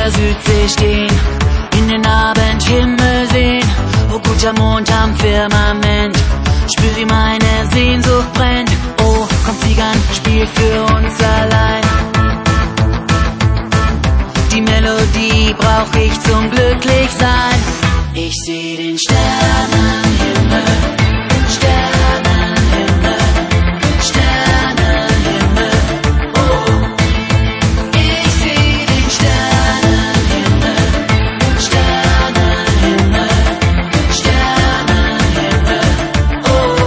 der Südsee stehen, in den Abendhimmel sehen. Oh, guter Mond am Firmament, spür wie meine Sehnsucht brennt. Oh, komm fliegern, spiel für uns allein. Die Melodie brauch ich zum Glücklichsein. Ich seh den Sternenhimmel, Sternenhimmel, Sternenhimmel. Oh, ich seh den Sternenhimmel, Sternenhimmel, Sternenhimmel. Oh.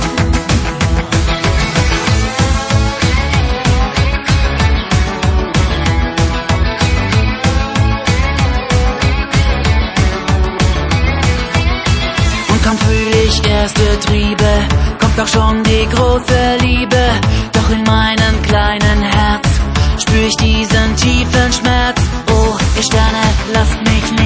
Kaum fühl ich erste Triebe, kommt auch schon die große Liebe. Doch in meinem kleinen Herz spür ich diesen tiefen Schmerz. Oh, ihr Sterne, lasst mich